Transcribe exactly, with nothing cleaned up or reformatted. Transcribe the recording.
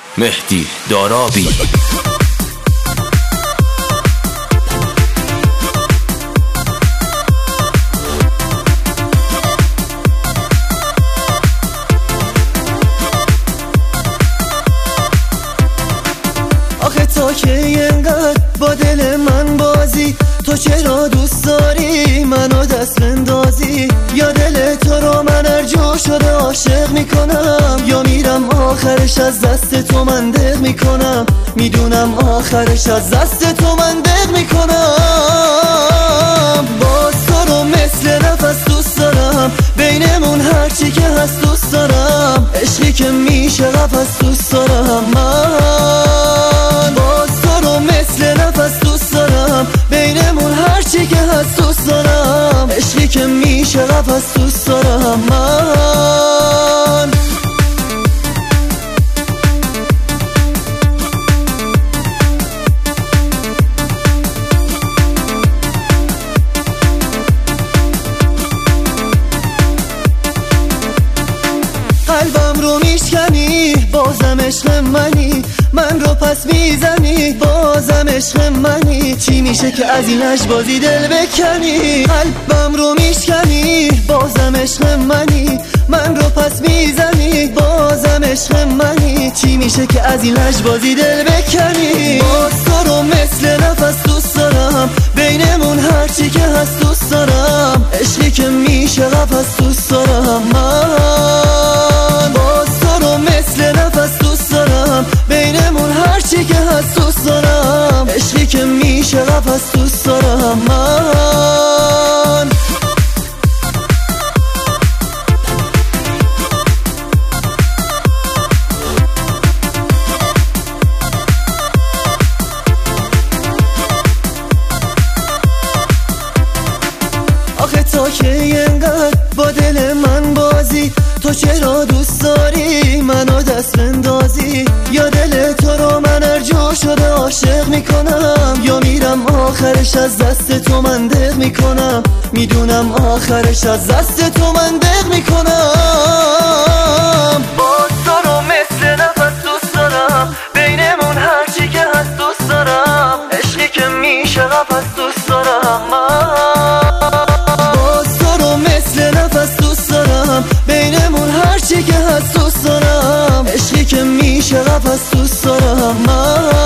مهدی دارابی. آخه تو که اینقدر با دل من بازی، تو چرا دوست داری منو دست بندازی؟ یا دل تو رو من هر جا شده عاشق میکنم، یا میرم آخرش از دست تو من دق میکنم. میدونم آخرش از دست تو من دق میکنم. باز تو رو مثل نفس دوست دارم، بینمون هرچی که هست دوست دارم. عشقی که میشه قفس دوست دارم من. باز تو رو مثل نفس دوست دارم، بینمون هرچی که هست دوست دارم. عشقی که میشه قفس دوست دارم من. قلبم رو میشکنی، بازم عشق منی. من رو پس میزنی، بازم عشق منی. چی میشه که از این عشقبازی دل بکنی؟ قلبم رو میشکنی، بازم عشق منی. من رو پس میزنی، بازم عشق منی. چی میشه که از این عشقبازی دل بکنی؟ باز تو رو مثل نفس دوست دارم، بینمون هرچی که هست دوست دارم. عشقی که میشه قفس دوست دارم من. باز تو رو مثل نفس دوست دارم، بینمون هرچی که هست دوست دارم. عشقی که میشه قفس دوست دارم من. آخه تو که اینقدر با دل من بازی، تو چرا دوست داری منو دست بندازی؟ یا دل تو رو من هر جا شده عاشق میکنم، یا میرم آخرش از دست تو من دق میکنم. میدونم آخرش از دست تو من دق میکنم. باز تو رو مثل نفس دوست دارم، بینمون هرچی که هست دوست دارم. عشقی که میشه قفس دوست دارم من. باز تو رو مثل نفس دوست دارم، بینمون هرچی که هست دوست دارم. عشقی که میشه قفس دوست دارم من.